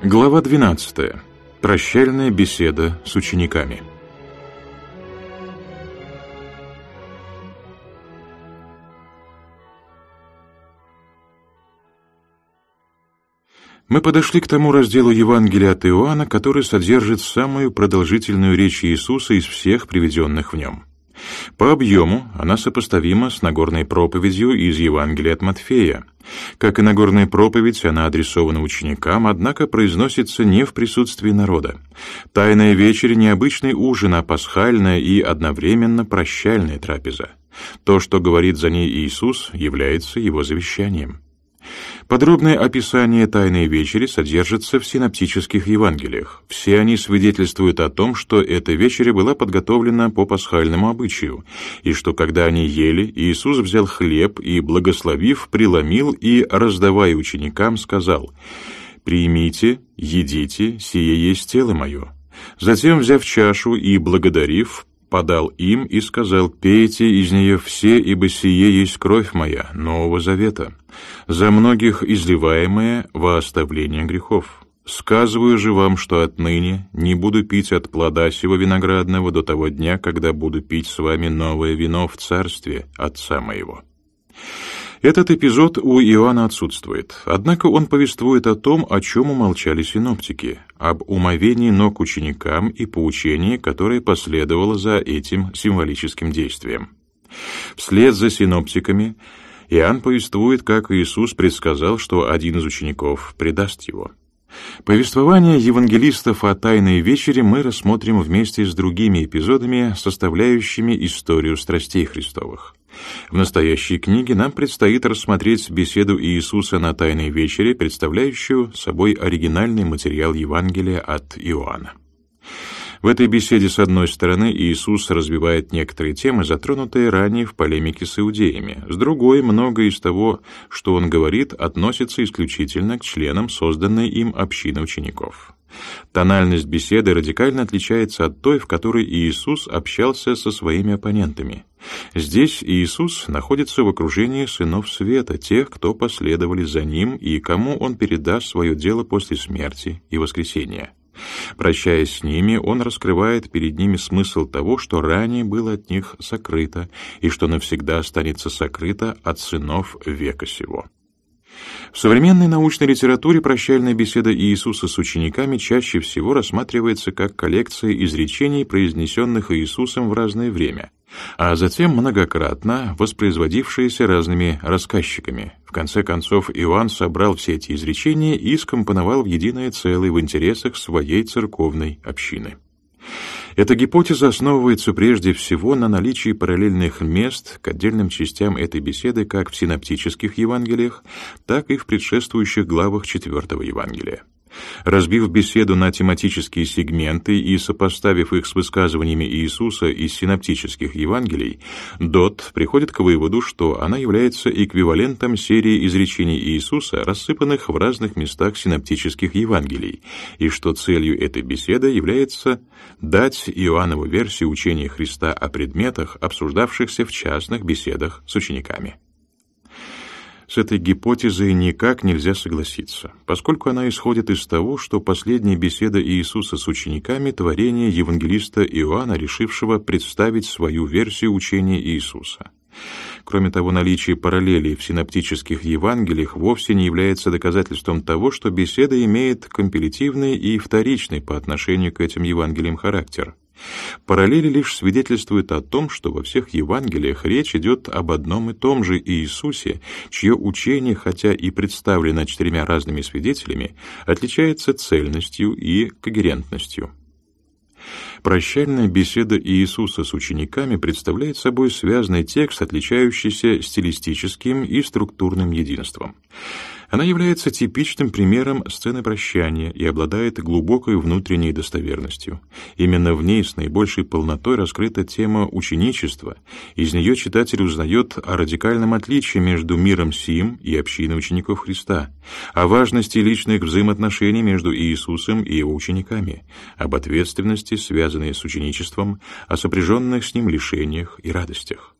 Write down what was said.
Глава 12. Прощальная беседа с учениками. Мы подошли к тому разделу Евангелия от Иоанна, который содержит самую продолжительную речь Иисуса из всех приведенных в нем. По объему она сопоставима с Нагорной проповедью из Евангелия от Матфея. Как и Нагорная проповедь, она адресована ученикам, однако произносится не в присутствии народа. Тайная вечеря — не обычный ужин, а пасхальная и одновременно прощальная трапеза. То, что говорит за ней Иисус, является его завещанием. Подробное описание Тайной вечери содержится в синоптических Евангелиях. Все они свидетельствуют о том, что эта вечеря была подготовлена по пасхальному обычаю, и что, когда они ели, Иисус взял хлеб и, благословив, преломил и, раздавая ученикам, сказал: «Примите, едите, сие есть тело мое». Затем, взяв чашу и благодарив, подал им и сказал: «Пейте из нее все, ибо сие есть кровь моя, Нового Завета, за многих изливаемая во оставление грехов. Сказываю же вам, что отныне не буду пить от плода сего виноградного до того дня, когда буду пить с вами новое вино в царстве Отца моего». Этот эпизод у Иоанна отсутствует, однако он повествует о том, о чем умолчали синоптики, об умовении ног ученикам и поучении, которое последовало за этим символическим действием. Вслед за синоптиками Иоанн повествует, как Иисус предсказал, что один из учеников предаст его. Повествование евангелистов о Тайной вечере мы рассмотрим вместе с другими эпизодами, составляющими историю страстей Христовых. В настоящей книге нам предстоит рассмотреть беседу Иисуса на Тайной вечере, представляющую собой оригинальный материал Евангелия от Иоанна. В этой беседе, с одной стороны, Иисус развивает некоторые темы, затронутые ранее в полемике с иудеями. С другой, многое из того, что он говорит, относится исключительно к членам созданной им общины учеников. Тональность беседы радикально отличается от той, в которой Иисус общался со своими оппонентами. Здесь Иисус находится в окружении сынов света, тех, кто последовали за ним и кому он передаст свое дело после смерти и воскресения. Прощаясь с ними, он раскрывает перед ними смысл того, что ранее было от них сокрыто, и что навсегда останется сокрыто от сынов века сего. В современной научной литературе прощальная беседа Иисуса с учениками чаще всего рассматривается как коллекция изречений, произнесенных Иисусом в разное время, а затем многократно воспроизводившиеся разными рассказчиками. В конце концов, Иоанн собрал все эти изречения и скомпоновал в единое целое в интересах своей церковной общины. Эта гипотеза основывается прежде всего на наличии параллельных мест к отдельным частям этой беседы как в синоптических Евангелиях, так и в предшествующих главах 4-го Евангелия. Разбив беседу на тематические сегменты и сопоставив их с высказываниями Иисуса из синоптических Евангелий, Дот приходит к выводу, что она является эквивалентом серии изречений Иисуса, рассыпанных в разных местах синоптических Евангелий, и что целью этой беседы является дать Иоаннову версию учения Христа о предметах, обсуждавшихся в частных беседах с учениками. С этой гипотезой никак нельзя согласиться, поскольку она исходит из того, что последняя беседа Иисуса с учениками — творение евангелиста Иоанна, решившего представить свою версию учения Иисуса. Кроме того, наличие параллелей в синоптических Евангелиях вовсе не является доказательством того, что беседа имеет компилятивный и вторичный по отношению к этим Евангелиям характер. Параллели лишь свидетельствуют о том, что во всех Евангелиях речь идет об одном и том же Иисусе, чье учение, хотя и представлено 4 разными свидетелями, отличается цельностью и когерентностью. Прощальная беседа Иисуса с учениками представляет собой связанный текст, отличающийся стилистическим и структурным единством. Она является типичным примером сцены прощания и обладает глубокой внутренней достоверностью. Именно в ней с наибольшей полнотой раскрыта тема ученичества. Из нее читатель узнает о радикальном отличии между миром сим и общиной учеников Христа, о важности личных взаимоотношений между Иисусом и его учениками, об ответственности, связанной с ученичеством, о сопряженных с ним лишениях и радостях.